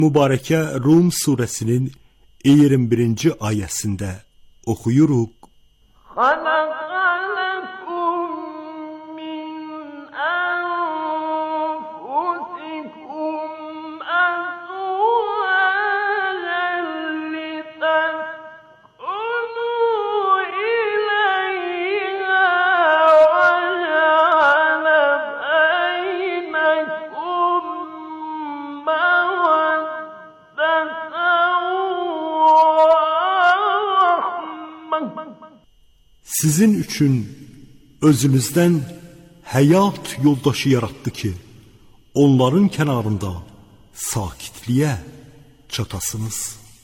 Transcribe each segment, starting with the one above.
Mübarəkə Rum surəsinin 21-ci ayəsində oxuyuruq. Sizin üçün özünüzdən həyat yoldaşı yaratdı ki, onların kənarında sakitliyə çatasınız.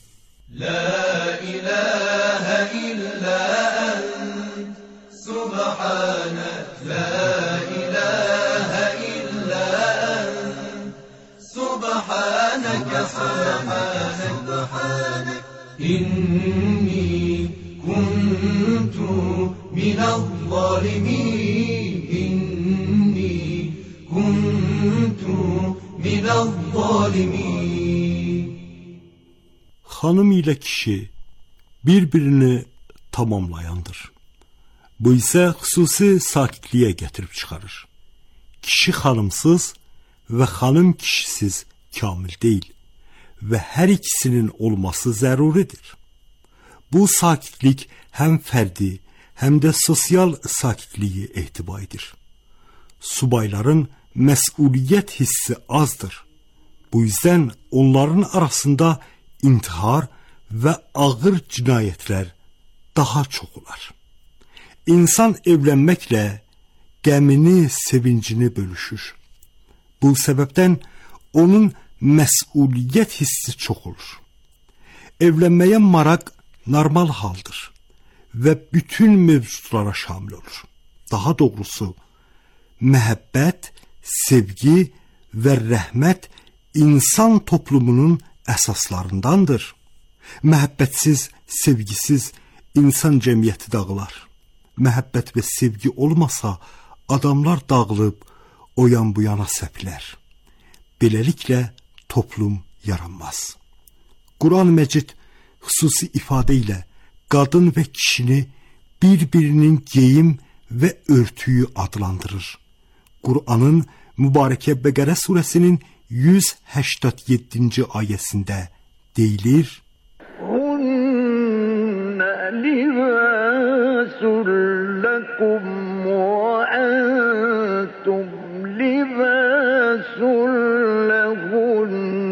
La ilahe illa ent, subhanek, la ilahe illa ent, subhaneke, subhanek, inni kuntu minel zalimin, inni kuntu minel zalimin. Xanım ilə kişi bir-birini tamamlayandır. Bu isə xüsusi sakitliyə gətirib çıxarır. Kişi xanımsız və xanım kişisiz kamil deyil və hər ikisinin olması zəruridir. Bu sakitlik həm fərdi, həm də sosial sakitliyi ehtiva edir. Subayların məsuliyyət hissi azdır. Bu yüzden onların arasında intihar və ağır cinayətlər daha çox olar. İnsan evlənməklə qəmini, sevincini bölüşür. Bu səbəbdən onun məsuliyyət hissi çox olur. Evlənməyə maraq normal haldır və bütün mövcudlara şamil olur. Daha doğrusu, məhəbbət, sevgi və rəhmət insan toplumunun əsaslarındandır. Məhəbbətsiz, sevgisiz insan cəmiyyəti dağılar. Məhəbbət və sevgi olmasa, adamlar dağılıb, o yan bu yana səpilər. Beləliklə, toplum yaranmaz. Quran-ı Məcid xüsusi ifadə ilə qadın və kişini bir-birinin geyim və örtüyü adlandırır. Qur'anın mübarəkə Bəqərə surəsinin 187-ci ayəsində deyilir: Hunna libasun lakum wa antum libasun lahun.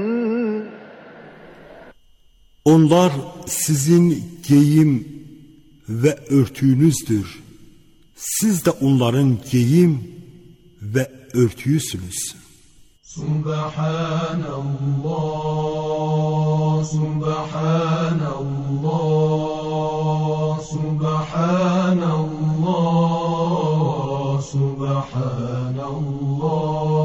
Onlar sizin geyim və örtüyünüzdür. Siz də onların geyim və örtüyüsünüz. Subhanallah, Subhanallah, Subhanallah, Subhanallah,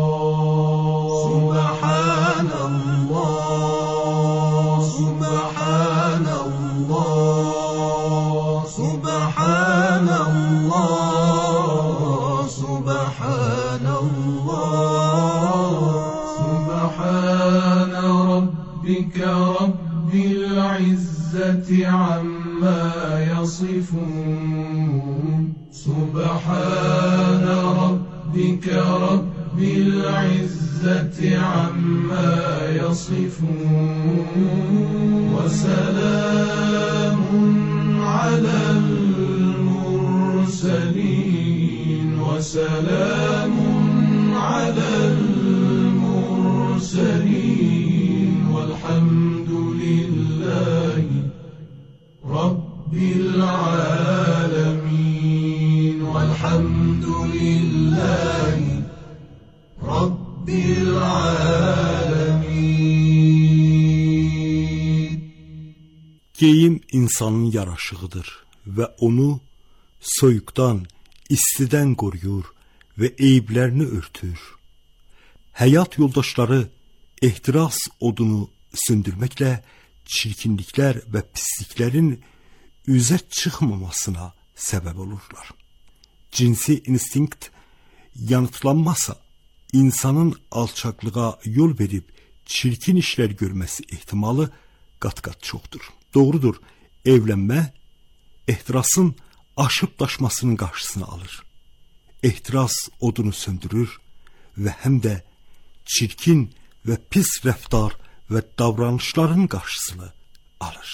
Subhanallah, Subhanallah, Subhanallah, Subhanallah. سبحان ربك رب العزة عما يصفون سبحان ربك رب العزة عما يصفون وسلام على المرسلين وسلام على المرسلين والحمد لله رب العالمين والحمد لله رب العالمين. Geyim insanın yaraşığıdır və onu soyuqdan, istidən qoruyur və eyiblərini örtür. Həyat yoldaşları ehtiras odunu söndürməklə çirkinliklər və pisliklərin üzə çıxmamasına səbəb olurlar. Cinsi instinkt yanıtlanmasa, insanın alçaqlığa yol verib çirkin işlər görməsi ehtimalı qat-qat çoxdur. Doğrudur, evlənmə ehtirasın aşıb daşmasının qarşısını alır. Ehtiras odunu söndürür və həm də çirkin və pis rəftar və davranışların qarşısını alır.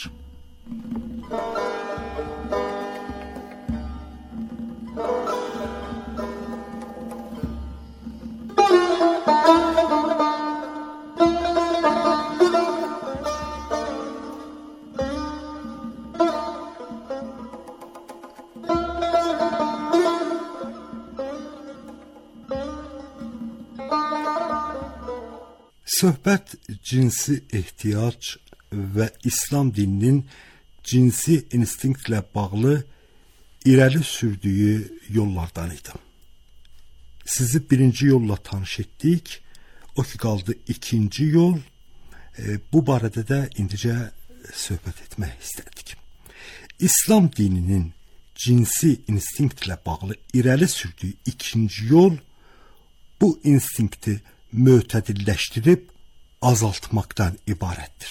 Söhbət cinsi ehtiyac və İslam dininin cinsi instinktlə bağlı irəli sürdüyü yollardan idi. Sizi birinci yolla tanış etdik, o ki qaldı ikinci yol. Bu barədə də indicə söhbət etmək istədik. İslam dininin cinsi instinktlə bağlı irəli sürdüyü ikinci yol bu instinkti mötədilləşdirib azaltmaqdan ibarətdir.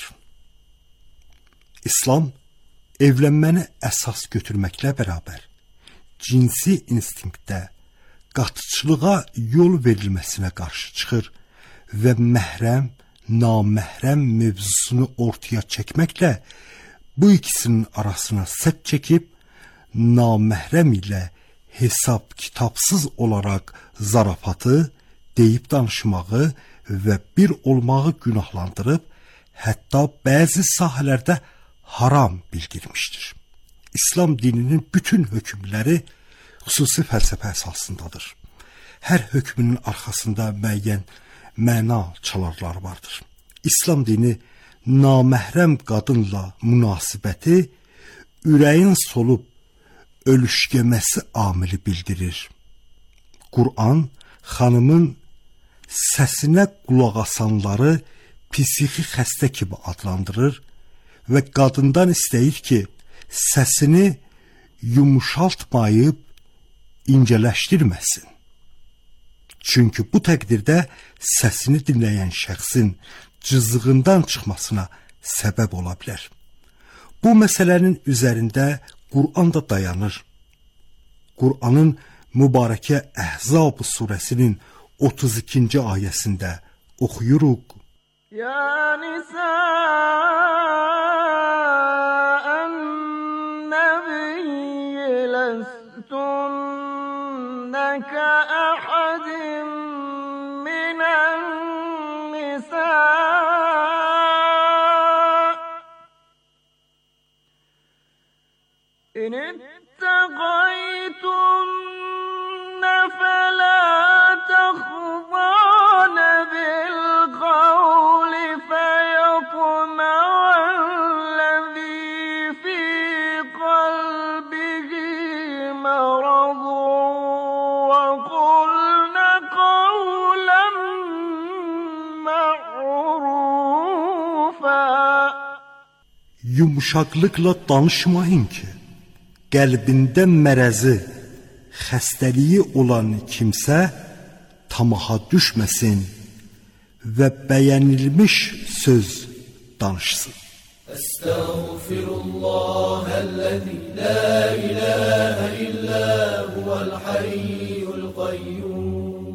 İslam evlənməni əsas götürməklə bərabər cinsi instinktdə qatıcılığa yol verilməsinə qarşı çıxır və məhrəm, naməhrəm mövzusunu ortaya çəkməklə bu ikisinin arasına sədd çəkib naməhrəm ilə hesab kitabsız olaraq zarafatı, deyib danışmağı və bir olmağı günahlandırıb, hətta bəzi sahələrdə haram bildirmişdir. İslam dininin bütün hökmləri xüsusi fəlsəfə əsasındadır. Hər hökmünün arxasında müəyyən məna çalarlar vardır. İslam dini naməhrəm qadınla münasibəti ürəyin solub ölüşgəməsi amili bildirir. Qur'an xanımın səsinə qulaq asanları psixi xəstə kimi adlandırır və qadından istəyir ki, səsini yumuşaltmayıb incələşdirməsin. Çünki bu təqdirdə səsini dinləyən şəxsin cızığından çıxmasına səbəb ola bilər. Bu məsələnin üzərində Qur'an da dayanır. Qur'anın mübarəkə Əhzab surəsinin 32. ayəsində oxuyuruq. Ya nisa'en nebiyyi lestunne ke ahadin minen nisa' in ittegaytunne felâ تخضعن بالقول فيطمع الذي في قلبه مرض وقلن قولا معروفا. Yumuşaqlıqla danışmayın ki, qəlbində mərəzi, xəstəliyi olan kimsə tamaha düşməsin və bəyənilmiş söz danışsın. Estağfirullahellezî la ilahe illa huvel hayyul qayyum.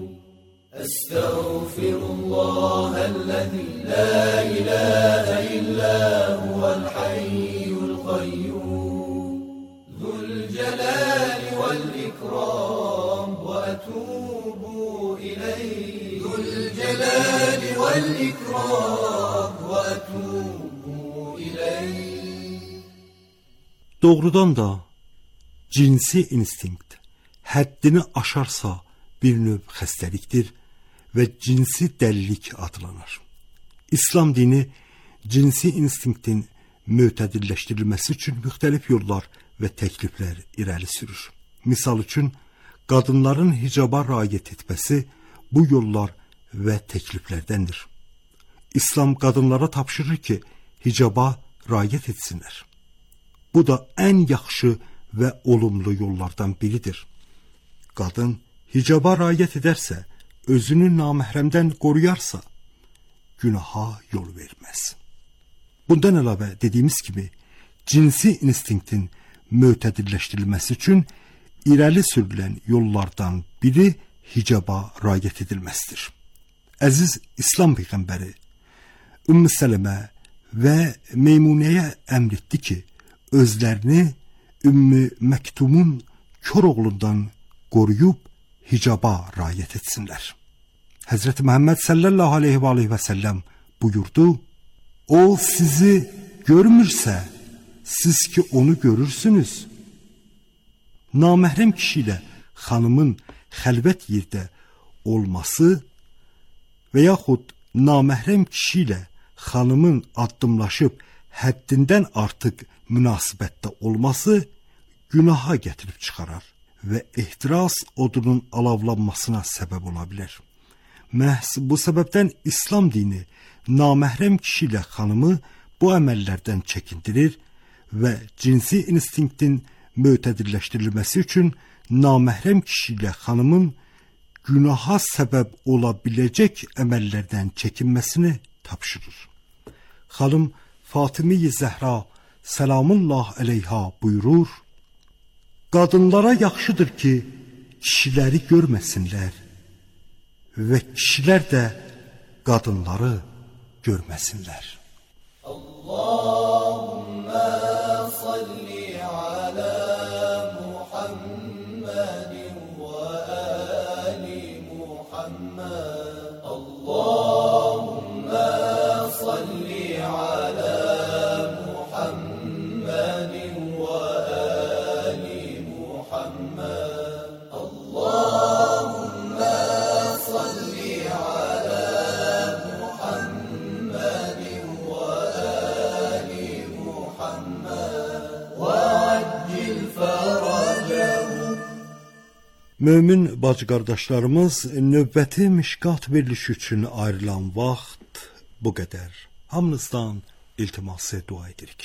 Estağfirullahellezî la ilahe illa huvel hayyul qayyum. Zul celali vel ikram ve etûbu إليه ذو الجلال والإكرام وأتوب إليه. Doğrudan da cinsi instinkt həddini aşarsa bir növ xəstəlikdir və cinsi dəlilik adlanır. İslam dini cinsi instinktin mötədilləşdirilməsi üçün müxtəlif yollar və təkliflər irəli sürür. Misal üçün, qadınların hicaba riayət etməsi bu yollar və təkliflərdəndir. İslam qadınlara tapşırır ki, hicaba riayət etsinlər. Bu da ən yaxşı və olumlu yollardan biridir. Qadın hicaba riayət edərsə, özünü naməhrəmdən qoruyarsa, günaha yol verməz. Bundan əlavə dediyimiz kimi, cinsi instinktin mötədilləşdirilməsi üçün irəli sürülən yollardan biri hicaba riayət edilməsidir. Əziz İslam Peyğəmbəri Ümmü Sələmə və Meymunəyə əmr etdi ki, özlərini Ümmü Məktumun kör oğlundan qoruyub hicaba riayət etsinlər. Həzrəti Məhəmməd sallallahu aleyhi və səlləm buyurdu, o sizi görmürsə, siz ki onu görürsünüz. Naməhrəm kişi ilə xanımın xəlvət yerdə olması və yaxud naməhrəm kişi ilə xanımın addımlaşıb həddindən artıq münasibətdə olması günaha gətirib çıxarar və ehtiras odunun alavlanmasına səbəb ola bilər. Məhz bu səbəbdən İslam dini naməhrəm kişi ilə xanımı bu əməllərdən çəkindirir və cinsi instinktin mötədilləşdirilməsi üçün naməhrəm kişi ilə xanımın günaha səbəb ola biləcək əməllərdən çəkinməsini tapşırır. Xanım Fatımi-i Zəhra Səlamullah əleyha buyurur, qadınlara yaxşıdır ki, kişiləri görməsinlər və kişilər də qadınları görməsinlər. Allahümmə salli alə Muhammedin və əli Muhammed. Allahümmə salli alə Muhammedin və əli Muhammed. Allahümmə salli alə Muhammedin və əli Muhammed və accil fərəcəhu. Mömin bacı qardaşlarımız, növbəti mişqat verilişi üçün ayrılan vaxt bu qədər. Hamınızdan iltiması dua edirik.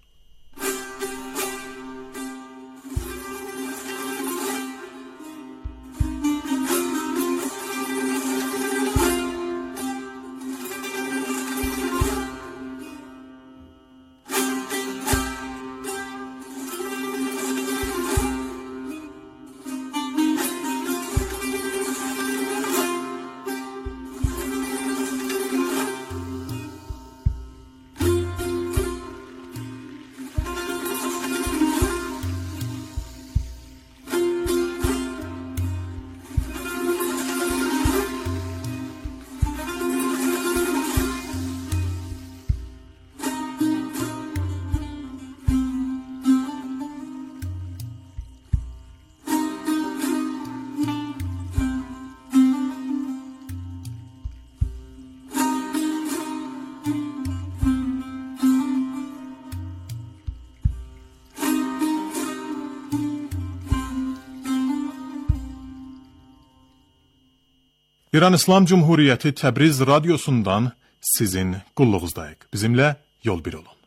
İran İslam Cumhuriyeti Təbriz radyosundan sizin qulluğuzdayıq. Bizimlə yol bir olun.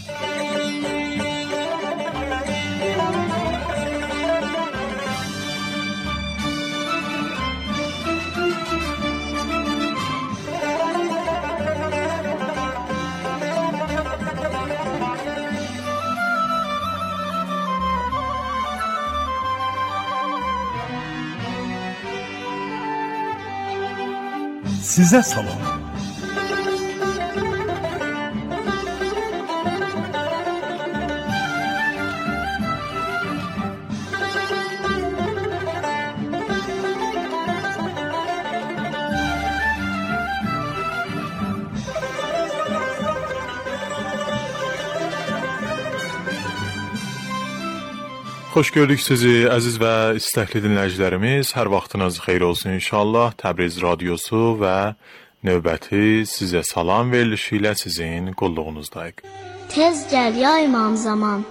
Sizə salam. Xoş gördük sizi, əziz və istəkli dinləyicilərimiz. Hər vaxtınız xeyir olsun inşallah. Təbriz radyosu və növbəti sizə salam verilişi ilə sizin qulluğunuzdayıq. Tez gəl ya imam zaman,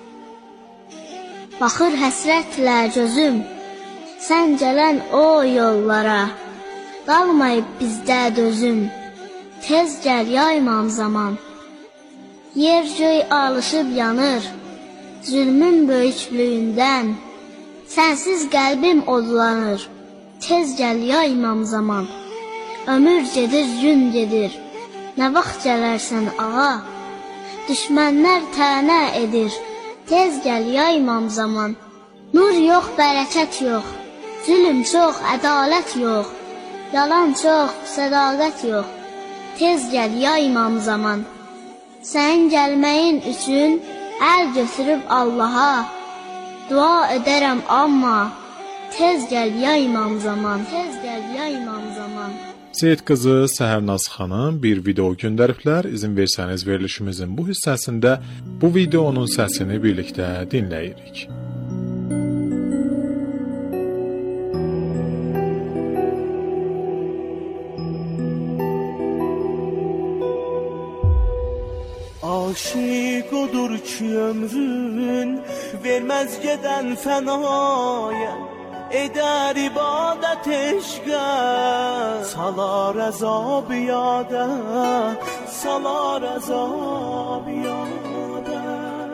baxır həsrətlə gözüm, sən gələn o yollara, qalmayıb bizdə dözüm. Tez gəl ya imam zaman, yer göy alışıb yanır, zülmün böyüklüyündən, sənsiz qəlbim odlanır. Tez gəl ya imam zaman, ömür gedir, gün gedir, nə vaxt gələrsən ağa? Düşmənlər tənə edir, tez gəl ya imam zaman. Nur yox, bərəkət yox, zülm çox, ədalət yox. Yalan çox, sədaqət yox, tez gəl ya imam zaman. Sənin gəlməyin üçün əl götürüb Allaha, dua edərəm amma, tez gəl ya imam zaman, tez gəl ya imam zaman. Seyid qızı Səhərnaz xanım bir video göndəriblər. İzin versəniz verilişimizin bu hissəsində bu videonun səsini birlikdə dinləyirik. Aşık odur ki ömrün vermez geden fenaya, eder ibadet eşqə, salar əzab yadə, salar əzab yadə.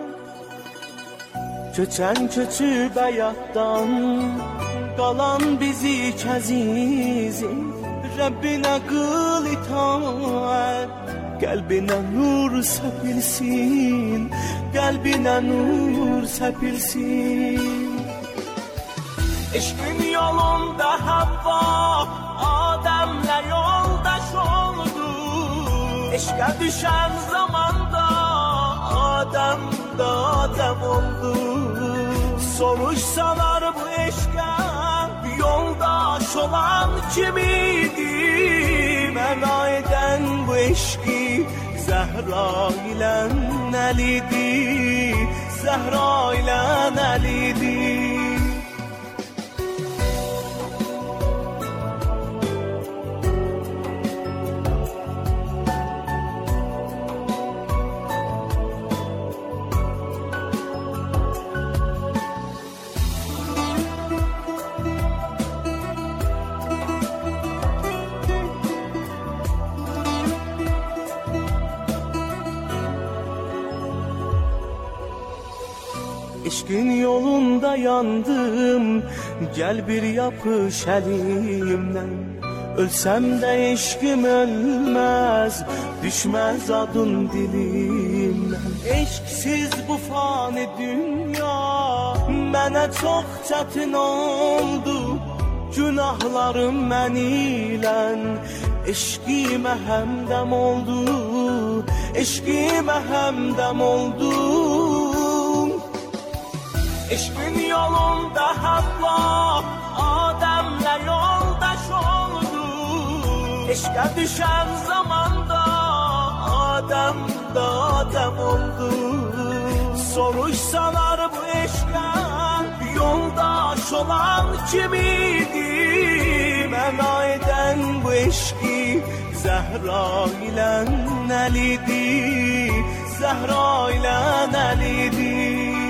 Köçən köçüb həyatdan qalan bizi kəzizin, Rəbbinə qıl itaət, qəlbinə nur səpilsin, qəlbinə nur səpilsin. Eşqin yolunda Havva Adem'le yoldaş oldu. Eşqə düşen zamanda Adem de Adem oldu. Soruşsalar bu eşqə yoldaş olan kim idi? Məna eden bu eşqi Zəhra ilə Əlidir, Zəhra ilə Əlidir. Eşqin yolunda yandım, gel bir yapış əlimdən. Ölsəm də eşqim ölməz, düşməz adın dilimdən. Eşqsiz bu fani dünya mənə çox çətin oldu. Günahlarım mən ilən eşqimə həmdəm oldu, eşqimə həmdəm oldu. Eşqin yolunda Havva Adem'le yoldaş oldu. Eşqə düşen zamanda Adem de Adem oldu. Soruşsalar bu eşqə yoldaş olan kim idi? Məna eden bu eşqi Zəhra ilə Əlidir, Zəhra ilə Əlidir.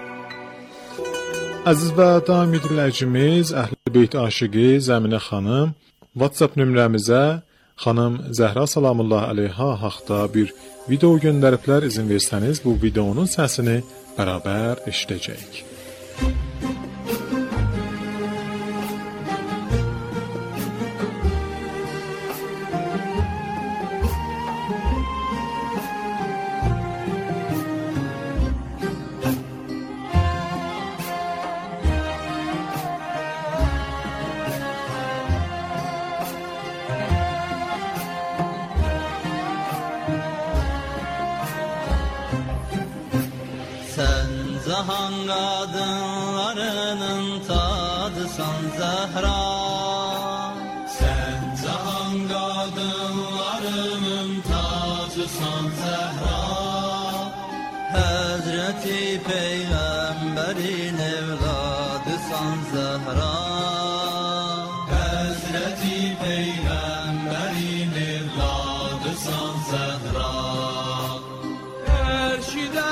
Əziz və daimi dinləyicimiz, Əhl-i Beyt aşiqi Zəminə xanım WhatsApp nömrəmizə xanım Zəhra salamullah əleyha haqda bir video göndəriblər. İzin versəniz bu videonun səsini bərabər eşidəcəyik. Cahan kadınlarının tadısan Zehra. Sen cahan kadınlarının tacısan Zehra. Hazreti Peygamberin evladısan Zehra. Hazreti Peygamberin evladısan Zehra. Erşide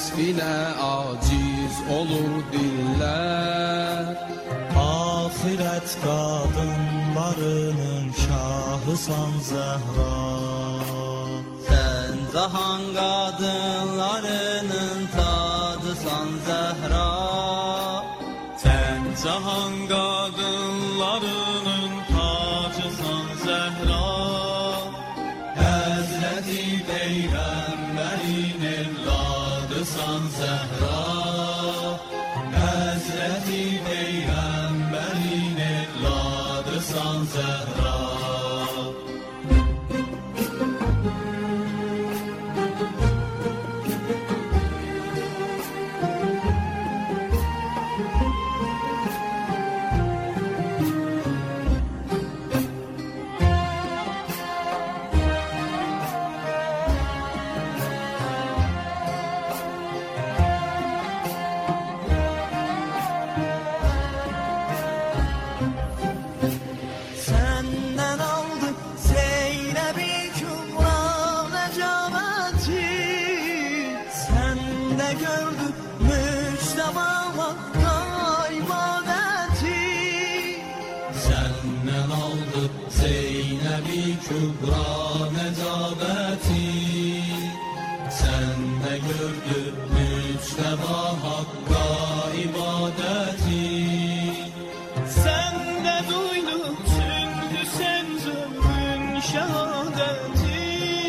Vəsf ilə aciz olur dillər. Axirət qadınlarının şahısan Zəhra. Sən cahan qadınlarının tacısan Zəhra. Sən cahan qadınlarının tacısan Zəhra. Həzrəti Peyğəmbərin evladısan Zəhra. Həzrəti Peyğəmbərin evladısan Zəhra. Kübra necabəti səndə gördü müctəba haqqa ibadəti. Səndə duydu tüm Hüseyn zülmün şəhadəti.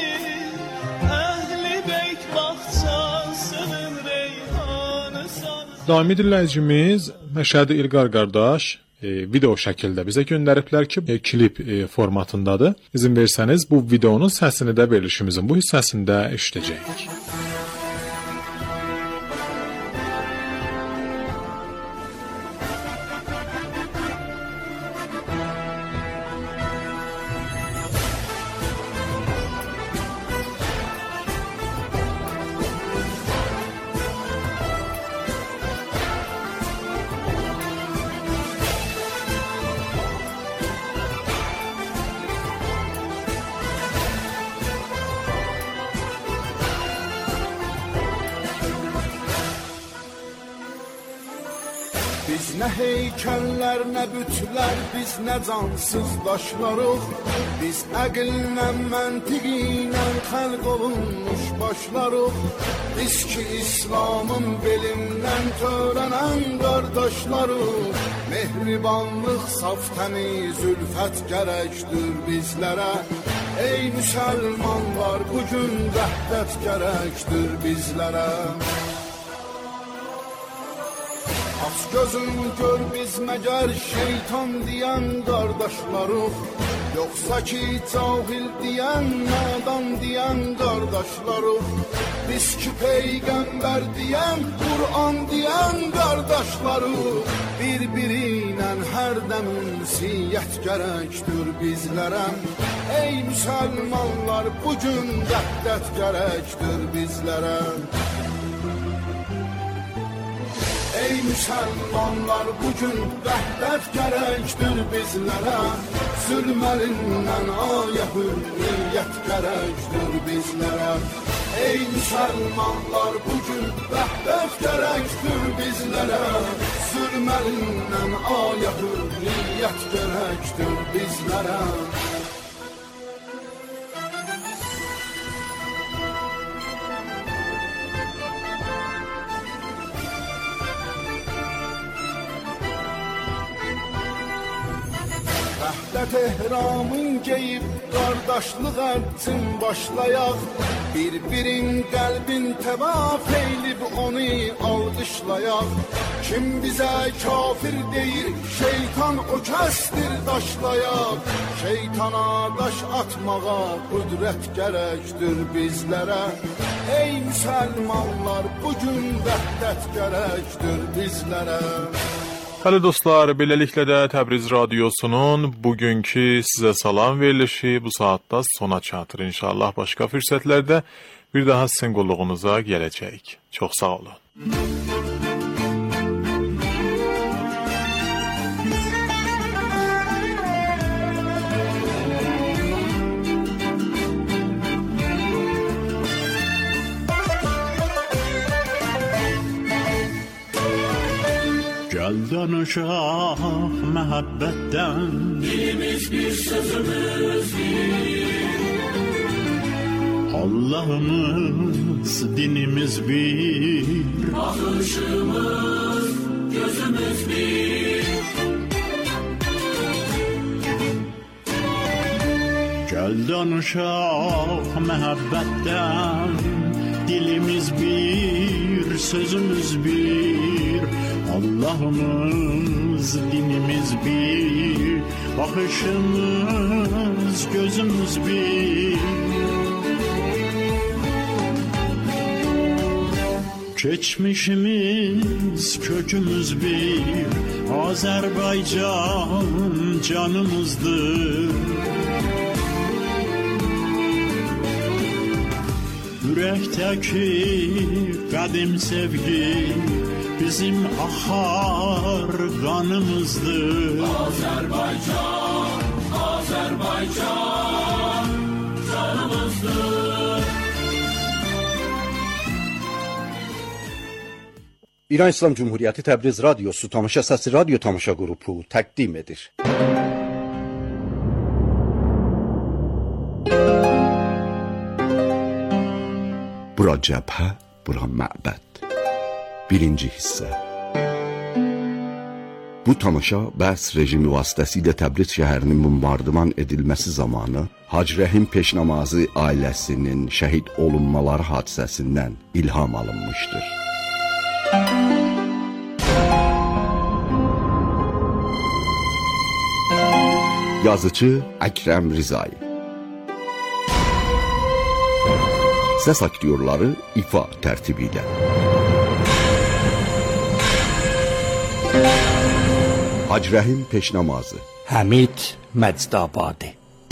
Əhl-i beyt baxçasının reyhanı saz. Daimi dinləyicimiz Məşədi İlqar qardaş video şəkildə bizə göndəriblər ki, klip formatındadır. İzin versəniz bu videonun səsini də verilişimizin bu hissəsində eşidəcəyik. Biz nə heykəllər, nə bütlər, biz nə cansız daşlarıq. Biz əqillə, məntiqinə xəlq olunmuş başlarıq. Biz ki İslamın belindən törənən qardaşlarıq. Mehribanlıq, saf təmiz, ülfət gərəkdir bizlərə. Ey müsəlmanlar, bugün vəhdət gərəkdir bizlərə. Aç gözün gör biz məgər şeytan deyən qardaşlarıq. Yoxsa ki cahil deyən, nadan deyən qardaşlarıq. Biz ki Peyğəmbər deyən, Qur'an deyən qardaşlarıq. Bir-birinə hər dəm ünsiyyət gərəkdir bizlərə. Ey müsəlmanlar, bugün vəhdət gərəkdir bizlərə. Ey müsəlmanlar, bugün vəhdət gərəkdir bizlərə. Zülməlindən ayə hürriyyət gərəkdir bizlərə. Ey müsəlmanlar, bugün vəhdət gərəkdir bizlərə. Zülməlindən ayə hürriyyət gərəkdir bizlərə. Vəhdət ehramın geyib, qardaşlıq ərçin başlayaq. Bir-birin qəlbin təvaf eylib, onu alqışlayaq. Kim bizə kafir deyir, şeytan o kəsdir daşlayaq. Şeytana daş atmağa qüdrət gərəkdir bizlərə. Ey müsəlmanlar, bugün vəhdət gərəkdir bizlərə. Hələ dostlar, beləliklə də Təbriz Radiosunun bugünkü sizə salam verilişi bu saatda sona çatır. İnşallah başqa fürsətlərdə bir daha sizin qulluğunuza gələcəyik. Çox sağ olun. Gel danışaq məhəbbətdən. Dilimiz bir, sözümüz bir. Allah'ımız, dinimiz bir. Bakışımız, gözümüz bir. Gel danışaq məhəbbətdən. Dilimiz bir, sözümüz bir. Allah'ımız, dinimiz bir. Bakışımız, gözümüz bir. Geçmişimiz, kökümüz bir. Azerbaycan canımızdır. Yürekteki kadim sevgi bizim akar kanımızdır. Azerbaycan, Azerbaycan canımızdır. İran İslam Cumhuriyeti Təbriz Radyosu Tamaşa Səsi Radyo Tamaşa Qrupu təqdim edir. Bura cəbhə, bura məbəd. Birinci hissə. Bu tamaşa bəs rejimi vasitəsilə Təbriz şəhərinin bombardıman edilməsi zamanı Hacı Rəhim Peşnamazı ailəsinin şəhid olunmaları hadisəsindən ilham alınmışdır. Yazıcı Əkrəm Rizai. Səs aktyorları ifa tərtibi ilə. Hacı Rəhim Peşnamazı, Həmid Məcidabadi.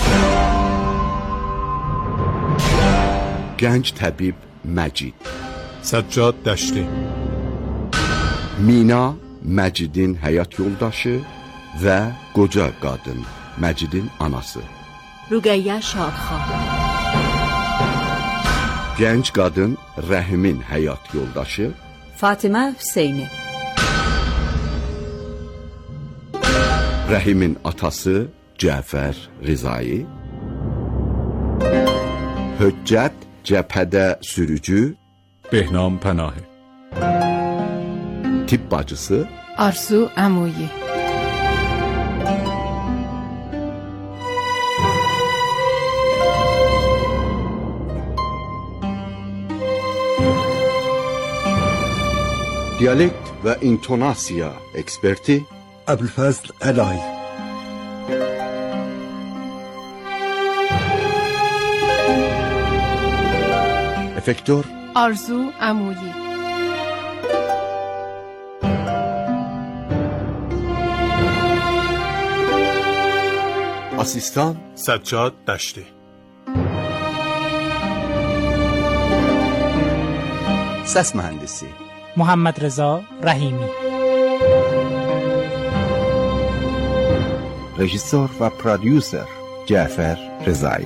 Gənc təbib Məcid, Səccad Dəşti, Mina Məcidin həyat yoldaşı və qoca qadın Məcidin anası, Rüqəyyə Şadxan. Gənc qadın Rəhimin həyat yoldaşı Fatimə Hüseyni. Rəhimin atası Cəfər Rizai, Höccət cəbhədə sürücü Behnam Pənahi, tibb bacısı Arzu Əmuyi. Dialekt və intonasiya eksperti Əbülfəzl Əlay. Efektör Arzu Əmuyi. Asistan Səccad Dəşti. Səs mühəndisi Muhammed Reza Rahimi. Rejissor və prodüser Cəfər Rizai.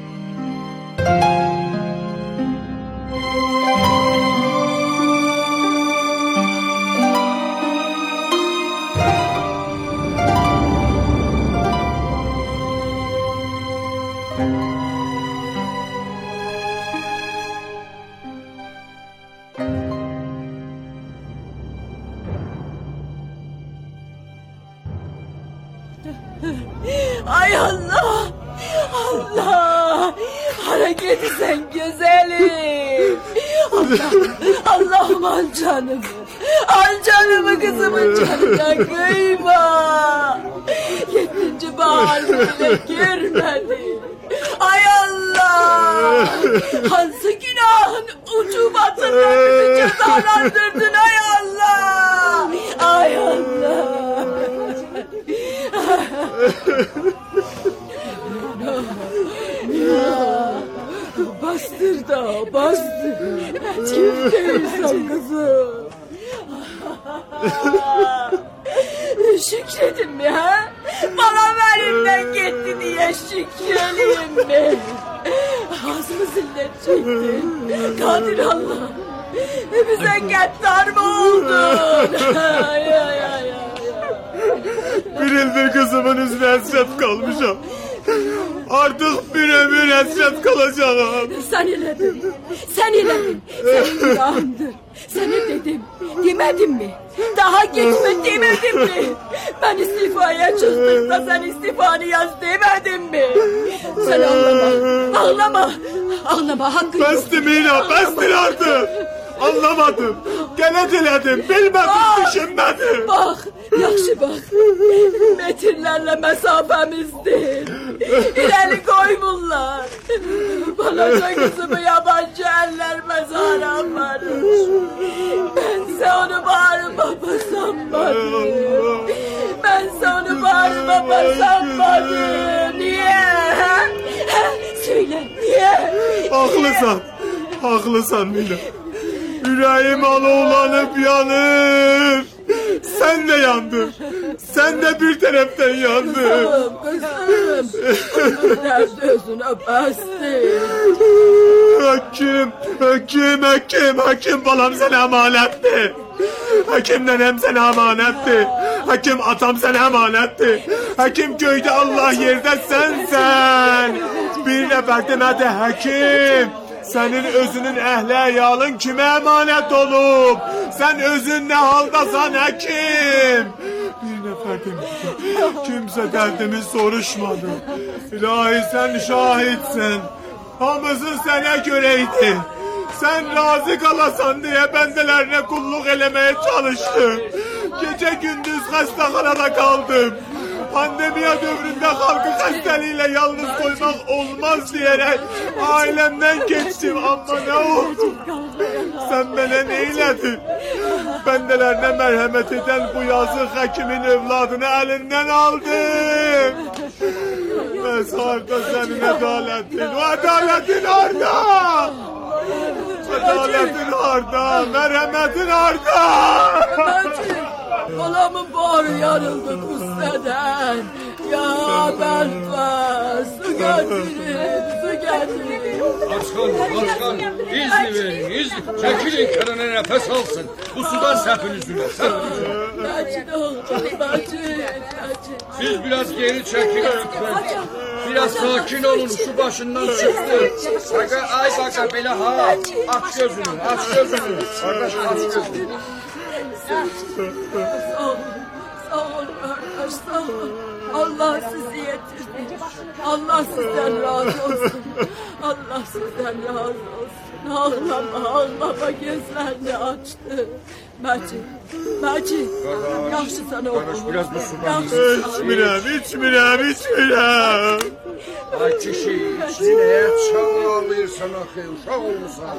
Ay Allah! Allah! Hareket sen güzelim! Allah'ım al canımı! Al canımı kızımın canına kıyma! 7. bahar bile girmedi! Ay Allah! Hansı günahın ucubatından bizi cezalandırdın ay Allah! Ay Allah! Bastır da bastır. Çifteysen kızım. Şükredin mi ha? Bana elimden gitti diye şükredeyim mi? Ağzımı zillet çektin. Kadir Allah. Bize gaddar mı oldun? Ay ay ay ay. Bir ildir kızımın üzerine hasret kalmışam. Artık bir ömür hasret kalacağım. Sen iledin. Senin günahındır. Sana dedim. Demedim mi? Daha geçme demedim mi? Ben istifaya çıktım da sen istifanı yaz demedim mi? Sen ağlama hakkın yok. Bestim Mina, bestir artık. Anlamadım. Gene diledim. Bilmedim, düşünmedim. Bak, yaxşı bak. Metrlerle mesafemizdir. İleri koymurlar. Balaca kızımı yabancı eller mezara aparmış. Bense onu bağrıma basanmadım. Bense onu bağrıma basanmadım. Niye? Söyle, niye? Haklısın Mina. Yüreğim alevlanıp yanır. Sen de yandın. Sen de bir taraftan yandın. Kızım. Dert özüne bastı. Hakim balam sana emanetti. Hakim nenem sana emanetti. Hakim atam sana emanetti. Hakim köyde Allah yerde sen. Bir nefer demedi hakim. Senin özünün əhləyalın kimə əmanət olub? Sen özün ne haldasan hakim? Bir nefer demiştim. Kimse derdimi soruşmadı. İlahi sen şahitsin. Hamısı sana göreydi. Sen razı kalasan diye bendelerine kulluk elemeye çalıştım. Gece gündüz hastahanada kaldım. Pandemiya dövründe halkı hastalığıyla yalnız koymak olmaz diyerek ailemden geçtim ama ne oldu? Sen bana neyledin? Bendelerine merhamet eden bu yazık hakimin evladını elinden aldım. Mezarda senin adaletin, o adaletin orada! Adaletin orada, merhametin orada! Balamın bağrı yarıldı kusteden. Ya Belfast, su getirin. Başkan, izni verin. Çekilin kenara nefes alsın. Bu sudan sepin yüzüne. Macit oğlum, Macit. Siz biraz geri çekilin lütfen. Biraz sakin olun, şu başından çıktı. Ay baka böyle ha. Aç gözünü. Kardeş aç gözünü. Sağ olun kardeş, sağ olun. Allah sizi yetirdi. Allah sizden razı olsun. Allah sizden razı olsun. Ağlama gözlerini açtı. Macit, yaxşı sana okumur. Biraz Müslüman. İçmirəm. Ay kişi, içine çağırırsan axı, uşaq olmuşsan.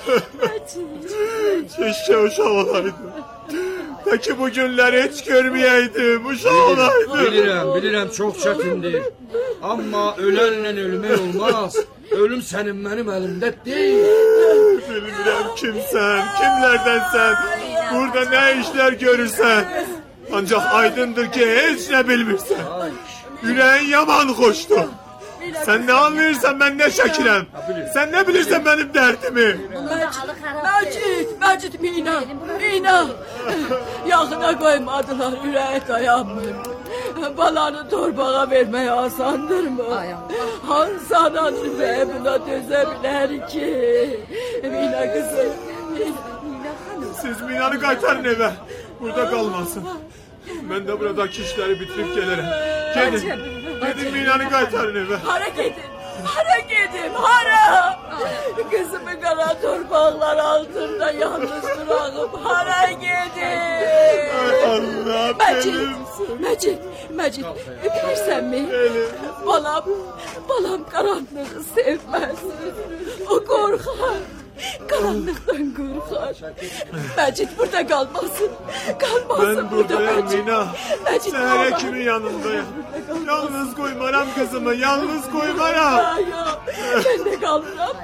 Keşke uşaq olaydım. Peki bu günleri hiç görmeyeydim, uşaq olaydım. Bilirəm, çox çətindir. Amma ölərlə ölmək olmaz. Ölüm sənin mənim əlimdə deyil. Bilmirəm kimsən, kimlərdənsən, burada ne işler görürsən. Ancak aydındır ki hiç ne bilmirsən. Yüreğin yaman hoştu. Sen ne anlayırsan ben ne çəkirəm. Sen ne bilirsen benim derdimi. Macit, Mina. Yaxına koymadılar, yüreğe dayanmır. Balanı torbağa vermeye asandır mı? Hansı ananın ve buna dözebilir ki? Mina kızım. Siz Mina'nı qaytarın eve. Burada kalmasın. Ben de buradaki işleri bitirip gelirim. Gidin Mina'nı qaytarın eve. Hara gedim. Kızımı kara torbağlar altında yalnız bırakıp hara gedim. Allah Macit, bilirsen mi? Balam karanlığı sevmez. O korkar. Karanlıktan korkar. Macit burada kalmasın. Ben buradayım Mina. Seher kimin yanındayım. Yalnız koymaram kızımı. Yalnız koymaram. Ben de kalırım.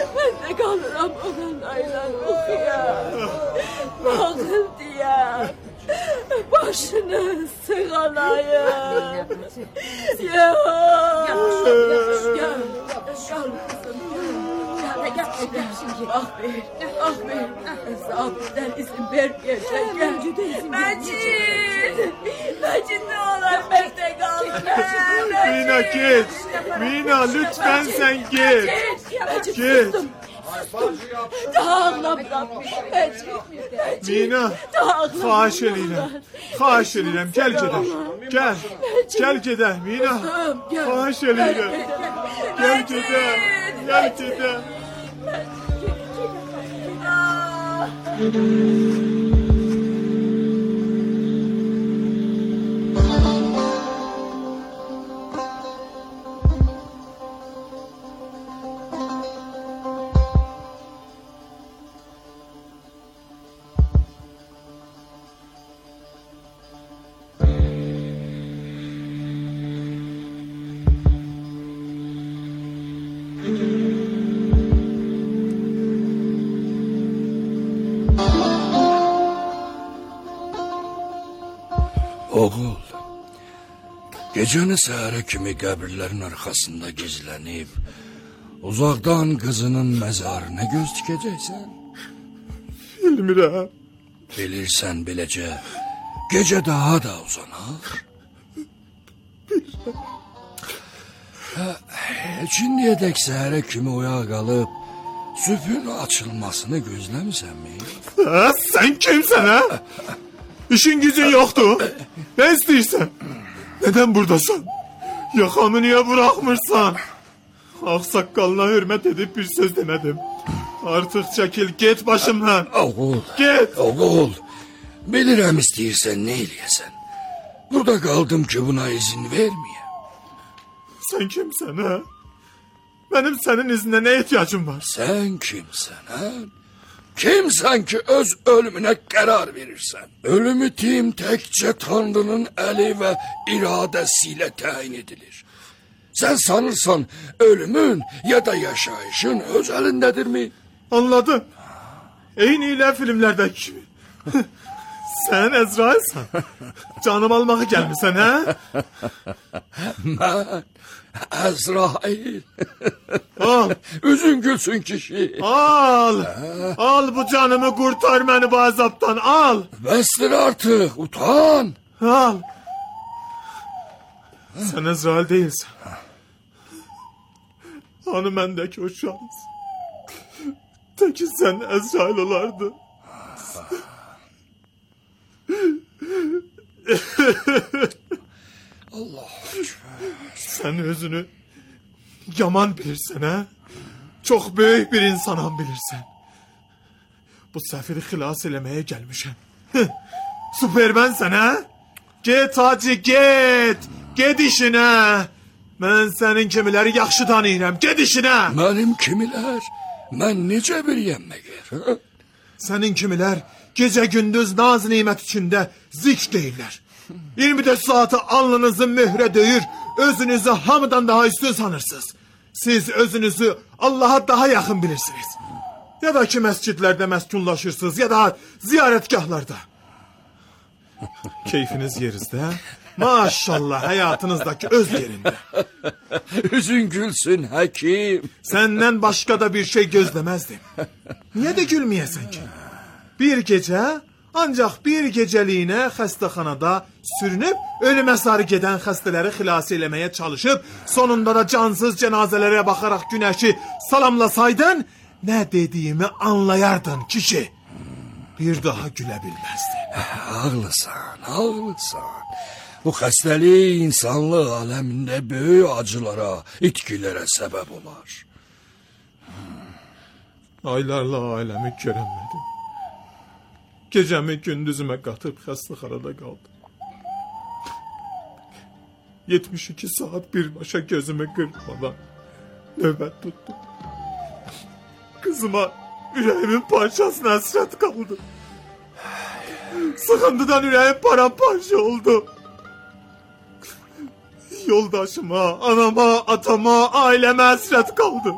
Onlarla okuya. Bakın diye. Başını sığalayın. Gel kızım. Ah ver. Sağ ol bizden izin vermeyecek. Mecid ne olur bende kal. Mina git. Mina lütfen sen git. Git. Daha ağlamıram. Mina, xahiş edirəm. Xahiş edirəm, gəl gedək. Gəl gedək, Mina. Xahiş edirəm. Gəl gedək. Oğul, gecəni səhərə kimi qəbirlərin arxasında gizlənib, uzaqdan qızının məzarına göz dikəcəksən? Bilmirəm. Bilirsən beləcə, gecə daha da uzanar. Heç indiyədək səhərə kimi oyaq qalıb, sübhün açılmasını gözləmisənmi? Sən kimsən, hə? İşin gücün yoxdur. Ne istəyirsən? Neden buradasın? Yakamı niye bırakmırsan? Ağsaqqalına hürmet edip bir söz demedim. Artık çekil, git başımdan. Oğul. Git. Oğul. Bilirəm istəyirsən, ne eləyəsən? Burada qaldım ki buna izin vermeyeyim. Sen kimsən, ha? Benim senin iznine ne ihtiyacım var? Sen kimsən, ha? Kimsən ki öz ölümüne karar verirsən? Ölümü tim təkcə Tanrının əli və iradəsiyle təyin edilir. Sen sanırsan ölümün ya da yaşayışın öz elindedir mi? Anladım. Eyniyle filmlerdeki gibi. Sen Ezrail'san. Canım almaya gelmişsin, ha? Ben Ezrail. Al. Üzün gülsün kişi. Al. Al bu canımı, kurtar beni bu azaptan, al. Bestir artık, utan. Al. Sen Ezrail değilsin. Hanım bendeki o şans. Teki sen Ezrail olardın. Allah. Sen özünü yaman bilirsen, ha? Çok büyük bir insanam bilirsen. Bu sefiri xilas eləməyə gelmişim. Superman sen, ha? Git hacı, git. Git işine. Ben senin kimileri yaxşı tanıyıram. Git işine. Benim kimiler? Ben necə biriyəm məgər? Senin kimiler gece gündüz naz nimet içinde zik değiller. 24 saati alnınızı mühre döyür, özünüzü hamıdan daha üstün sanırsınız. Siz özünüzü Allah'a daha yakın bilirsiniz. Ya da ki mescitlerde meskunlaşırsınız ya da ziyaretgahlarda. Keyfiniz yerinizde. Maşallah hayatınızdaki öz yerinde. Üzün gülsün Hakim. Senden başka da bir şey gözlemezdim. Niye de gülmeyesin ki? Bir gece, ancak bir geceliğine xəstəxanada sürünüp ölüme sarı giden xəstələri xilas eləməyə çalışıp sonunda da cansız cenazelere bakarak güneşi salamlasaydın ne dediğimi anlayardın kişi. Bir daha gülebilmezdin. Ağlısan. Bu xəstəlik insanlıq aləmində böyük acılara, itkilərə səbəb olar. Aylarla ailemi göremedim. Gecemi gündüzüme katıp xəstəxanada kaldım. 72 saat birbaşa gözümü kırpmadan nöbet tuttum. Kızıma yüreğimin parçasına hasret kaldı. Sıkıntıdan yüreğim paramparça oldu. Yoldaşıma, anama, atama, aileme hasret kaldım.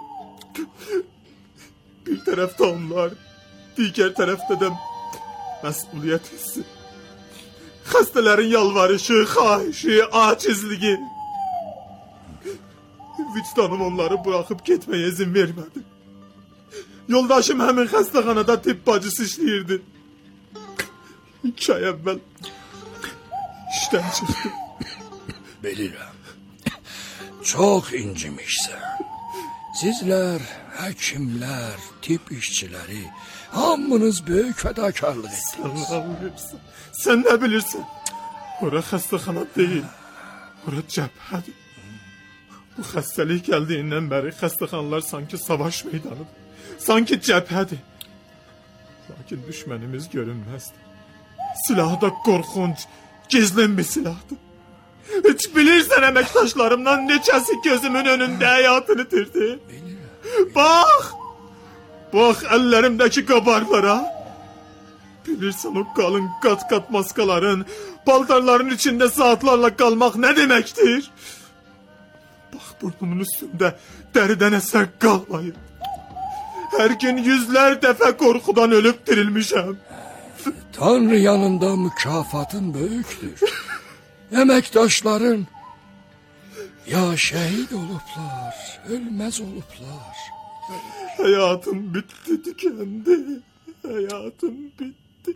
Bir tarafta onlar, diğer tarafta da məsuliyyət hissi. Xəstələrin yalvarışı, xahişi, acizliği. Vicdanım onları bırakıp gitmeye izin vermedi. Yoldaşım həmin xəstəxanada tibb bacısı işləyirdi. 2 ay əvvəl işdən çıxdı. Bilirəm. Çox incimişsən. Sizlər, həkimlər, tibb işçiləri, hamınız böyük fədakarlıq etdiniz. Sən nə bilirsən? Sən nə bilirsən? Ora xəstəxana deyil. Ora cəbhədir. Bu xəstəlik gəldiyindən bəri xəstəxanalar sanki savaş meydanıdır. Sanki cəbhədir. Lakin düşmənimiz görünməzdir. Silahı da qorxunc, gizlin bir silahdır. Hiç bilirsən əməkdaşlarımdan neçəsi gözümün önündə həyatını itirdi. Bax! Bax əllərimdəki qabarlara. Bilirsən o qalın qat-qat maskaların, paltarların içində saatlarla qalmaq nə deməkdir? Bax burnumun üstündə dəridən əsər qalmayıb. Hər gün yüzlər dəfə qorxudan ölüb dirilmişəm. Tanrı yanında mükafatın böyükdür. Əməkdaşların ya şəhid olublar, ölməz olublar. Həyatım bitti, tükendi. Həyatım bitti.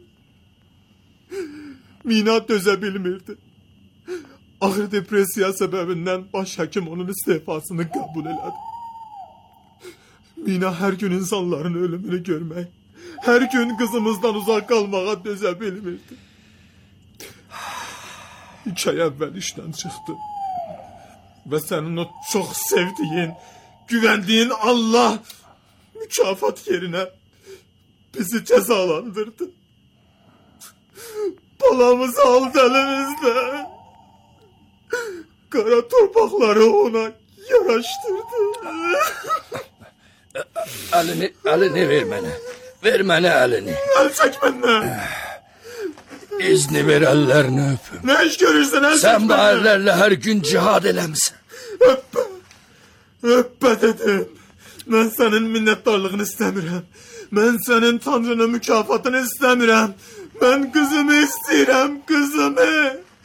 Mina dözə bilmirdi. Ağır depresiya səbəbindən baş həkim onun istifasını qəbul elədi. Mina hər gün insanların ölümünü görmək, hər gün qızımızdan uzaq qalmağa dözə bilmirdi. 2 ay əvvəl işdən çıxdı. Və sənin o çox sevdiyin, güvəndiyin Allah mükafat yerinə bizi cəzalandırdı. Balamızı aldı əlimizdən. Qara torpaqları ona yaraşdırdı. Əlini ver mənə. Ver mənə əlini. Əl çək məndən. İzni ver əllərini öpüm. Nə iş görürsən əl çək məndən. Sən bu əllərlə hər gün cihad eləmsən. Öppə. Öppə dedim. Mən sənin minnətdarlığını istəmirəm. Mən sənin Tanrının mükafatını istəmirəm. Mən qızımı istəyirəm, qızımı.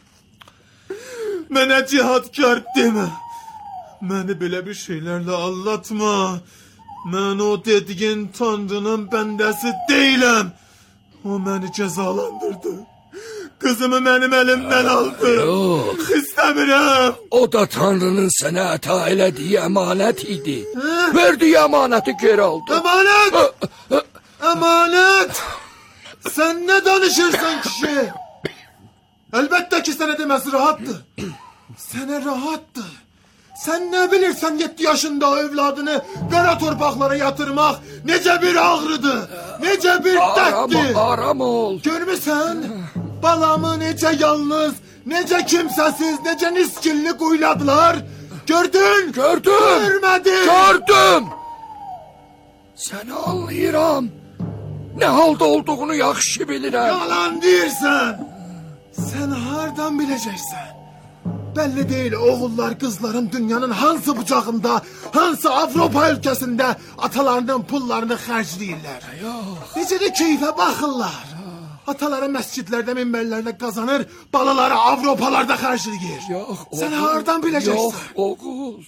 Mənə cihadkar demə. Məni belə bir şeylərlə allatma. Mən o dediyin Tanrının bəndəsi deyiləm. O məni cəzalandırdı. Qızımı mənim əlimdən aldı. Yox. İstəmirəm. O da Tanrının sənə əta elədiyi əmanət idi. Verdiyi əmanəti geri aldı. Əmanət! Əmanət! Sən nə danışırsan kişi? Əlbəttə ki sənə deməsi rahatdır. Sənə rahatdır. Sən nə bilirsən 7 yaşında o evladını qara torpaqlara yatırmaq necə bir ağrıdır, necə bir dərddir. Aram ol. Görmüsən? Balamı necə yalnız, necə kimsəsiz, necə niskilli quyladılar. Gördün? Gördüm. Görmədin? Gördüm. Səni anlayıram. Nə halda olduğunu yaxşı bilirəm. Yalan deyirsən. Sən hardan biləcəksən? Belli değil oğullar qızların dünyanın hansı bucağında, hansı Avropa ülkəsində atalarının pullarını xərcləyirlər. Necə də keyfə baxırlar. Ataları məscidlərdə, minbərlərdə qazanır, balaları Avropalarda xərcləyir. Sən hardan biləcəksən? Yox, oğul.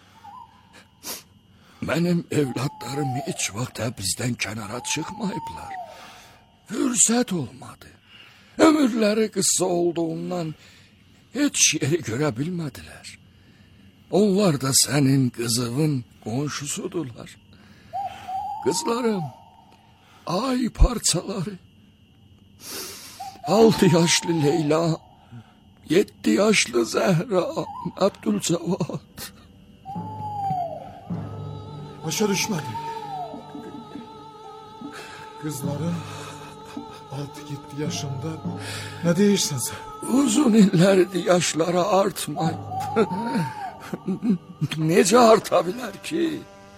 Mənim evladlarım heç vaxt bizdən kənara çıxmayıblar. Fürsət olmadı. Ömürləri qısa olduğundan heç yeri görə bilmədilər. Onlar da sənin qızının qonşusudurlar. Qızlarım, ay parçaları. 6 yaşlı Leyla, 7 yaşlı Zəhra, Abdülcavad. Başa düşmədim. Qızları 6-7 yaşında nə deyirsən sən? Uzun illərdir yaşları artmayıb. Necə arta bilər ki?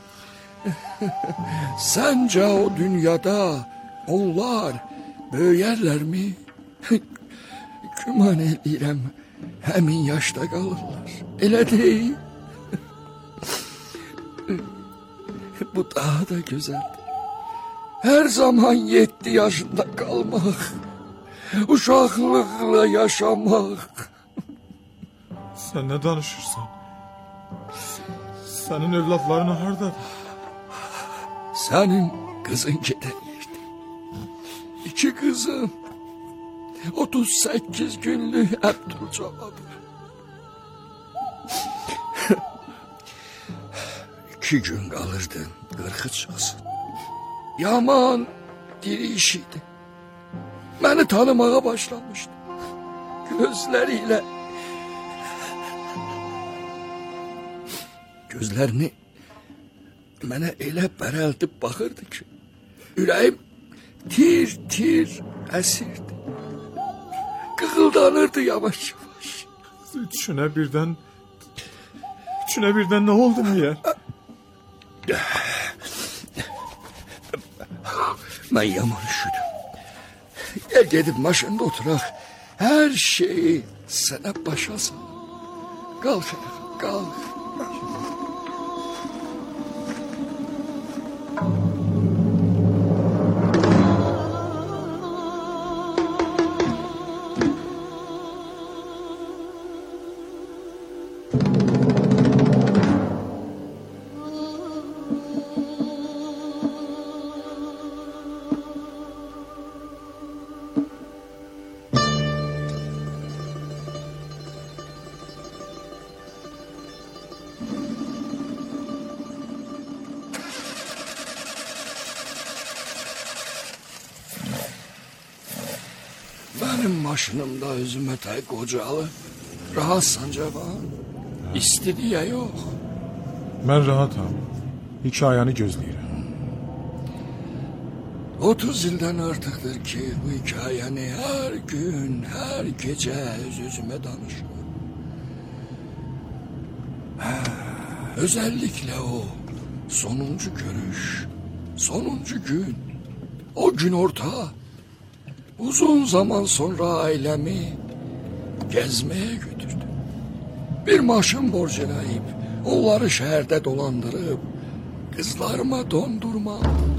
Səncə o dünyada onlar böyüyərlərmi? Güman edirəm, həmin yaşda qalırlar. Elə deyil. Bu daha da gözəldir. Hər zaman 7 yaşında qalmaq, uşaqlıqla yaşamaq. Sən nə danışırsan? Sənin övladların hardadır? Sənin qızın gedəyirdi. 2 qızım, 38 günlük Əbdülcavadı. 2 gün qalırdı, 40'ı çıxsın. Yaman diri iş idi. Məni tanımağa başlamışdı. Gözlərini mənə elə bərəldib baxırdı ki, ürəyim tir əsirdi. Qığıldanırdı yavaş-yavaş. Düşünə birdən nə oldu niyə? Mən yaman üşüdüm. Gedib maşında oturaq, hər şeyi sənə başa sal. Qalx, qalx. Benim maşınımda özüme tay qocalı. Rahatsan cavan. İstediye yok. Mən rahatam. Hikayəni gözləyirəm. 30 ildən artıqdır ki, bu hikayəni hər gün, hər gecə öz-özümə danışıyorum. Özellikle o sonuncu görüş, sonuncu gün, o gün orta. Uzun zaman sonra ailemi gezmeye götürdü. Bir maşın borcelayıp onları şehirde dolandırıp kızlarıma dondurma aldım.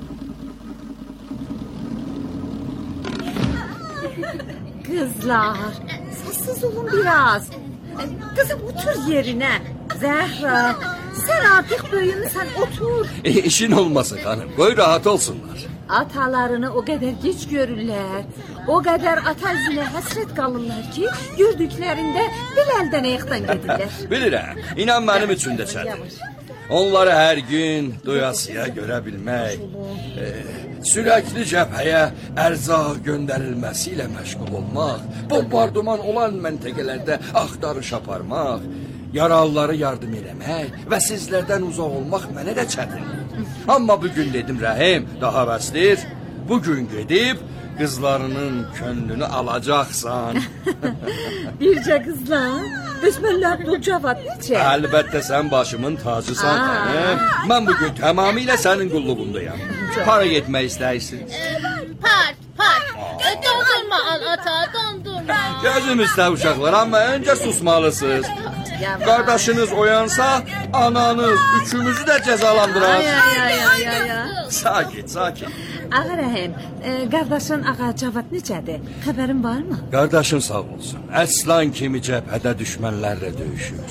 Kızlar, sessiz olun biraz. Kızım otur yerine. Zehra, sen artık büyümüsən, otur. İşin olmasın hanım, koy rahat olsunlar. Atalarını o kadar geç görürler. O kadar ata yüzüne hasret kalırlar ki gördüklerinde bir elden ayaktan gedirler. Bilirəm, inan benim için de çətin. Onları her gün duyasıya görebilmek, sürekli cəbhəyə ərzaq göndərilməsiyle məşğul olmaq, bombardıman olan məntəqələrdə axtarış aparmaq, yaralıları yardım eləmək və sizlərdən uzaq olmaq mənə də çətindir. Amma bugün dedim Rəhim, daha bəsdir, bugün gedib qızlarının könlünü alacaqsan. Bircə qızlar, düşmənlər bu cavab necə? Əlbəttə sən başımın tacısan Rəhim. Mən bugün tamamilə sənin qulluğundayam. Para getmək istəyirsiniz? Park. Dondurma al ata, dondurma. Gözüm üstə uşaqlar, amma öncə susmalısınız. Kardeşiniz oyansa ananız üçümüzü de cezalandırar. Sakin. Ağa Rəhim, kardeşin ağa Cavad necədir? Xəbərin var mı? Kardeşin sağ olsun. Əslan kimi cəbhədə düşmənlərlə döyüşür.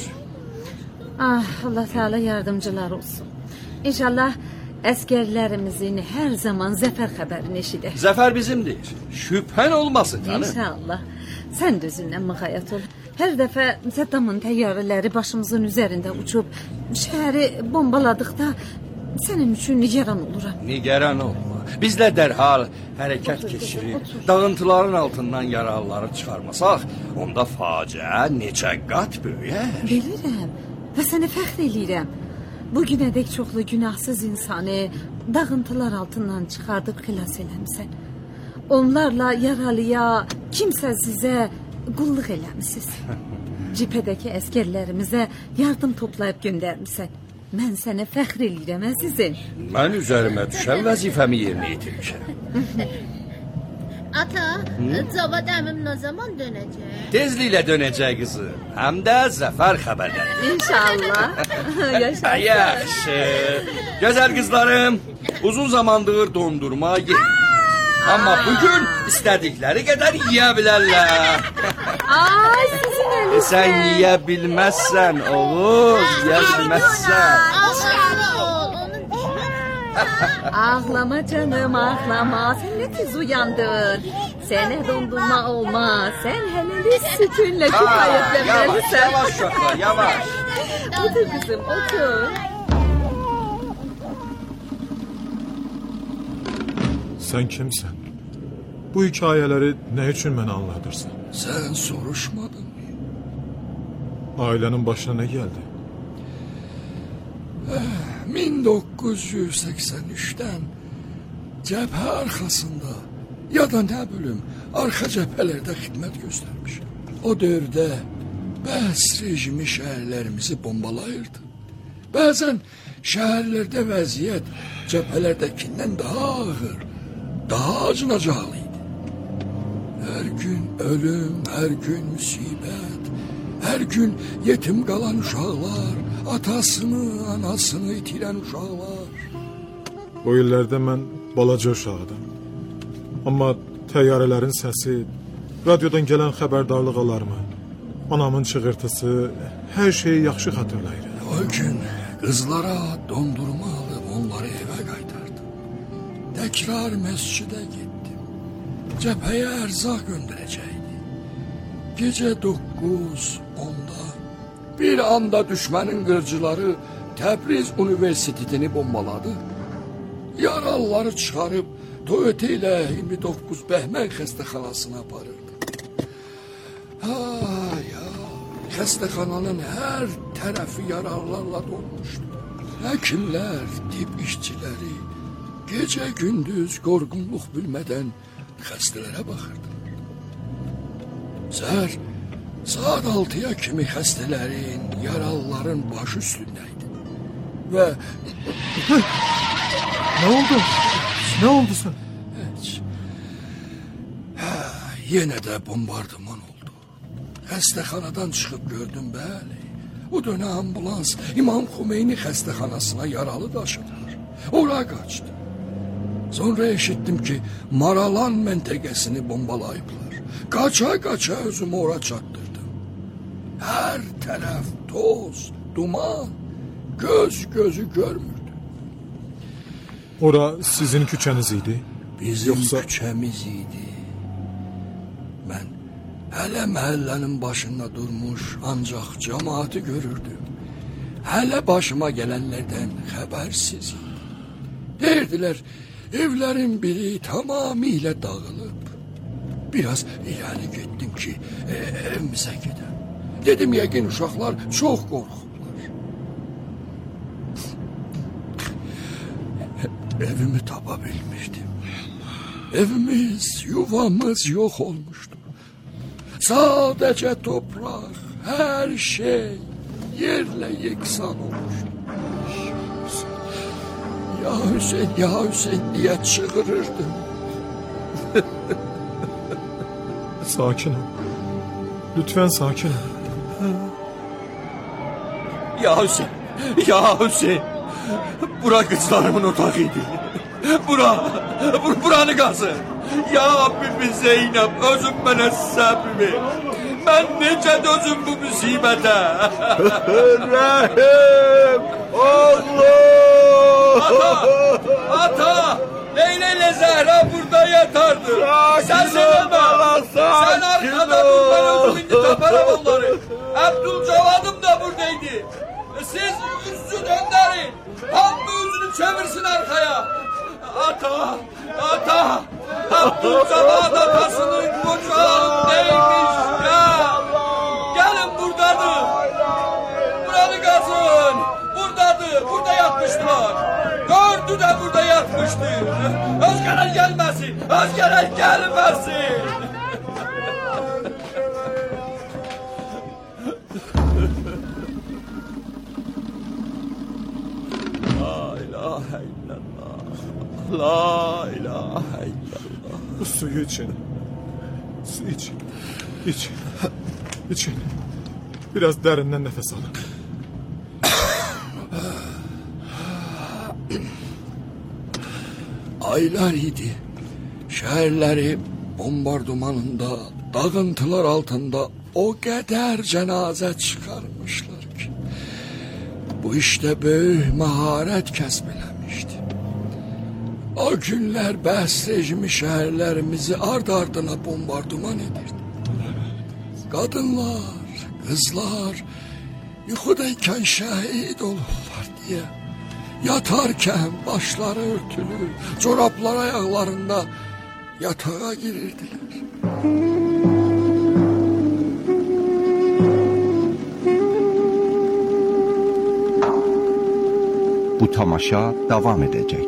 Allah Teala yardımcılar olsun. İnşallah əsgərlərimizin hər zaman zəfər xəbərini eşidək. Zəfər bizimdir. Şübhən olmasın canım. İnşallah. Sən də özündən müğayət ol. Hər dəfə Saddamın təyyarələri başımızın üzərində uçub şəhəri bombaladıqda sənin üçün nigaran oluram. Nigaran olma. Biz də dərhal hərəkət keçirib dağıntıların altından yaralıları çıxarmasaq, onda faciə neçə qat böyüyər. Bilirəm və səni fəxr eləyirəm. Bugünədək çoxlu günahsız insanı dağıntılar altından çıxardıb xilas eləmisən. Onlarla yaralıya, kimsəsizə qulluq eləmisiniz. Ciphədəki əskərlərimizə yardım toplayıb göndərmisən. Mən sənə fəxr eləyirəm əzizim. Mən üzərimə düşən vəzifəmi yerinə yetirmişəm. Ata, Cavad əmim nə zaman dönəcək? Tezliklə dönəcək qızım. Həm də zəfər xəbərləri. İnşallah. Yaxşı. Gözəl qızlarım, uzun zamandır dondurma yedim. Amma bugün istədikləri qədər yiyə bilərlər. Ay, sizin elinizdə. Sən yiyə bilməzsən, oğul, yiyə bilməzsən. Ağlama canım, ağlama. Sen ne tez uyandın. Sənə dondurma olmaz. Sən hələli sütünlə kifayətlənməlisən. Yavaş şokla, yavaş. Otur kızım, otur. Sen kimsin? Bu hikayeleri ne için bana anlatırsan? Sen soruşmadın mı? Ailenin başına ne geldi? 1983'ten cephe arkasında ya da ne bileyim arka cephelerde hizmet göstermiş. O dövrde Bəs rejimi şehirlerimizi bombalayırdı. Bazen şehirlerde vəziyyət cephelerdekinden daha ağır, daha acınacaqlıydı. Her gün ölüm, her gün musibet, her gün yetim kalan uşaqlar, atasını, anasını itiren uşaqlar. O illərdə mən balaca uşaqdım. Amma təyyarələrin səsi, radiodan gələn xəbərdarlıq alarmı, anamın çığırtısı, hər şeyi yaxşı xatırlayırım. O gün kızlara dondurma alıp onları eve kaytardım. Tekrar mescide gittim. Cepheye erzak gönderecekti. Gece 9:10'da bir anda düşmanın gırcıları Təbriz Üniversitesini bombaladı. Yaralıları çıkarıp Toyota ile 29 Bəhmən xəstəxanasına aparırdı. Xəstəxananın her tarafı yaralılarla dolmuştu. Həkimlər, tibb işçiləri gece gündüz yorğunluq bilmeden xəstələrə baxırdı. Səhər saat 6'ya kimi xəstələrin, yaralıların başı üstündeydi. Ve ne oldu? Ne oldu sen? Hiç. Yine de bombardıman oldu. Xəstəxanadan çıxıb gördüm, bəli. O dönə ambulans İmam Xomeyni xəstəxanasına yaralı daşıdılar. Ora qaçdı. Sonra eşittim ki Maralan məntəqəsini bombalayıblar. Qaça özümü ora çatdırdım. Her taraf toz, duman, gözü görmürdü. Ora sizin küçəniz idi? Bizim küçəmiz idi. Mən hələ məhəllənin başında durmuş ancaq cemaati görürdüm. Hələ başıma gələnlərdən xəbərsiz idi. Deyirdilər, evlərin biri tamamilə dağılıb. Biraz ileri gittim ki evimize gidelim. Dedim yəqin uşaqlar çox qorxublar. Evimi tapa bilmişdim. Evimiz, yuvamız yok olmuştu. Sadece toprak, her şey yerle yeksan olmuştu. Ya Hüseyin diye çığırırdım. Sakin ol. Lütfen sakin ol. Ya Hüseyin. Bura kızlarımın otağıydı. Buranı qazı. Ya Bibi Zeynep, özüm mənə səbimi. Mən necə dözüm bu müsibətə? Rahim, Allah! Ata! Leyla ile Zehra burada yatardı. Sen sevilme. Sen arkada dur, ben özümünü taparım onları. Abdülcevadım da buradaydı. Siz üstü döndürün. Tam yüzünü çevirsin arkaya. Ata! Abdülcevad atasının kocağı neymiş ya? Gelin buradadır. Buranı kazın. Burada yatmıştılar. Dördü de burada yatmıştı. Özgeler gelmesin. Özgeler gelmesin. La ilahe illallah. La ilahe illallah. Bu suyu için. Su için. İçin. Biraz derinden nefes alın. Aylar idi. Şehirleri bombardımanında, dağıntılar altında o kadar cenaze çıkarmışlar ki. Bu işte büyük maharet kəsb eləmişdi. O günlər bəhs rejimi şəhərlərimizi ard-ardına bombardıman edirdi. Qadınlar, qızlar yuxudaykən şəhid olurlar deyə yatarkən başları örtülür, corablar ayaqlarında yatağa girirdilər. Bu tamaşa davam edəcək.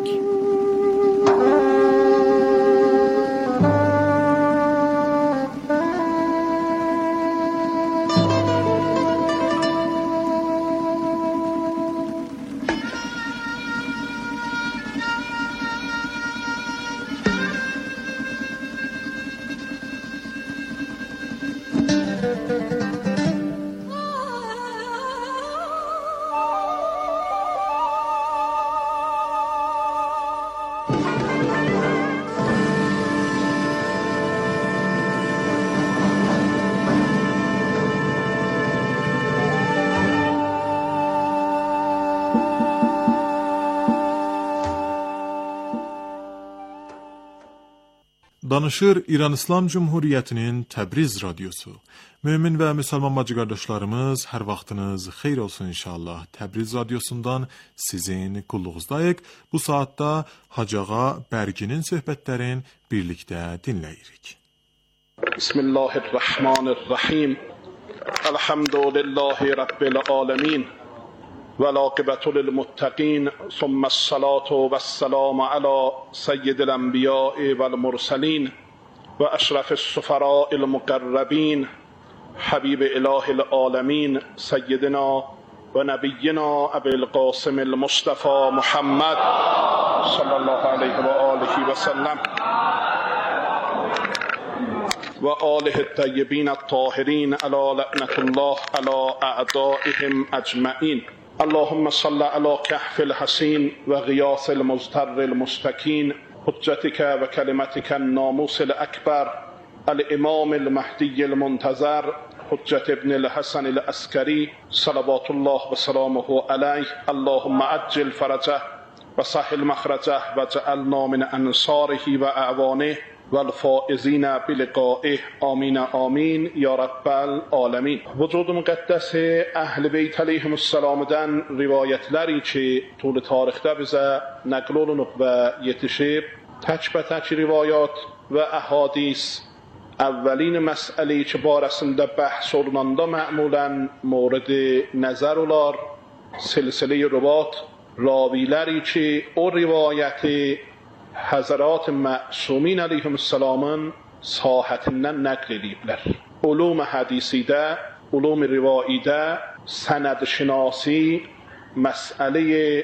Danışır İran İslam Cumhuriyyətinin Təbriz radiosu. Mömin və müsəlman bacı qardaşlarımız, hər vaxtınız xeyir olsun inşallah. Təbriz radiosundan sizin qulluğuzdayıq. Bu saatda Hacı Ağa Bərginin söhbətlərini birlikdə dinləyirik. Bismillahirrahmanirrahim. Elhamdülillahi Rabbil alemin. والعاقبة للمتقين ثم الصلاة والسلام على سيد الأنبياء والمرسلين وأشرف السفراء المقربين حبيب إله العالمين سيدنا ونبينا أبي القاسم المصطفى محمد صلى الله عليه وآله وسلم وآله الطيبين الطاهرين على لعنة الله على أعدائهم أجمعين. اللهم صل على كهف الحسين وغياث المزتر المستكين حجتك وكلمتك الناموس الأكبر الإمام المهدي المنتظر حجة ابن الحسن العسكري صلوات الله وسلامه عليه. اللهم عجل فرجه وسهل مخرجه وجعلنا من أنصاره وأعوانه والفائزین بلقائه آمین آمین یا رب العالمین. وجود müqəddəs Əhl-i Beyt əleyhimussalamdan rivayətləri ki, طول tarixdə bizə nəql olunub və yetişib, tək-bətək rivayat və əhadis əvvəlin məsələyi ki, barəsində bəhs olunanda mə'mulən mورد nəzər olar, silsilə-i rüvat raviləri ki, o rivayəti Həzərat Məsumین əleyhimussalamın sahətindən nəql ediblər. Ulum hədisidə, ulum rivaidə, sənəd şinasi, məsələ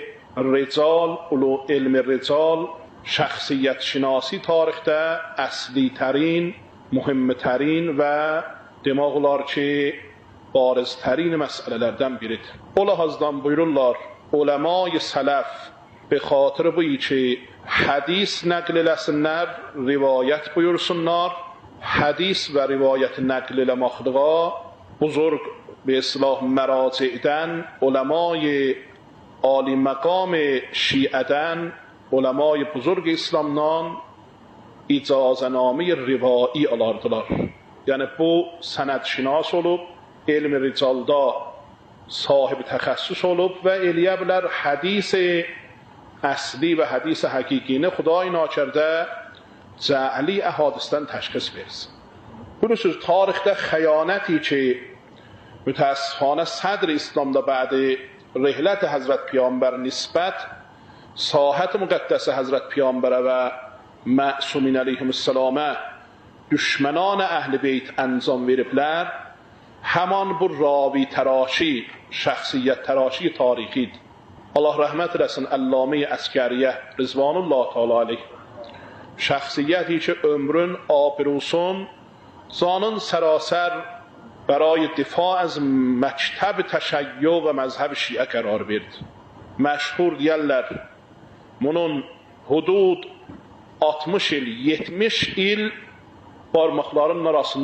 rical, elm rical, şəxsiyyət şinasi tarixdə əsli tərin, mühüm tərin və demək olar ki, bariz tərin məsələlərdən biridir. O ləhazdan buyururlar, uləma-i sələf به خاطر بویی که حدیث نقل eləsinlər, rivayət buyursunlar. Hadis və rivayət نقل eləməkdə buzurg به اصطلاح مراجعdən, uləma-i ali məqam şiədən, uləma-i buzurg İslamdan icazənamə rivai alardılar. Yəni bu sənəd şinas olub, elm ricalda sahib təxəssüs olub və eləyə bilər hadis اصلی و حدیث حقیقینه خدای ناکرده جعلی احادیثten تشخیص برسه. بروسوز تاریخte خیانتی که متاسفانه صدر اسلامda بعد رحلت حضرت پیامبر نسبت ساحت مقدس حضرت پیامبر و معصومین علیهم السلام düşmanان اهل بیت انجام veriblər. Haman bu ravi taraşi, şəxsiyyət taraşi tarixidir. Allah rəhmət eləsin Əllamə-i Əskəriyə Rızvanullah Teala aleyh. Şəxsiyyəti ki ömrün abrusun canın sərasər برای دفاع از مکتب تشیع و مذهب شیعه قرار verdi. Məşhur deyərlər, bunun hudud 60 il, 70 il barmaqların arasında